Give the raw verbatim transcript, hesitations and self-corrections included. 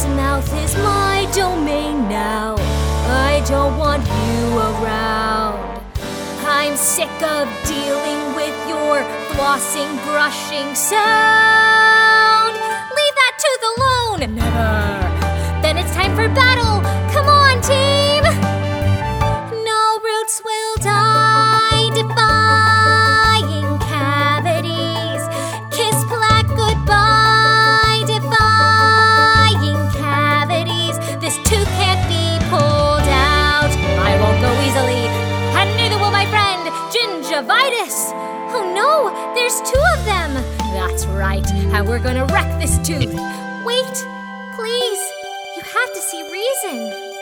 mouth is my domain now. I don't want you around. I'm sick of dealing with your flossing, brushing sound. Leave that tooth alone! Never! Then it's time for battle! Come on, team! No roots will die, defying cavities. Kiss plaque goodbye, defying cavities. This tooth can't be pulled out. I won't go easily, and neither will my friend Gingivitis. Oh no, there's two of them. That's right, and we're gonna wreck this tooth. Wait, please, you have to see reason.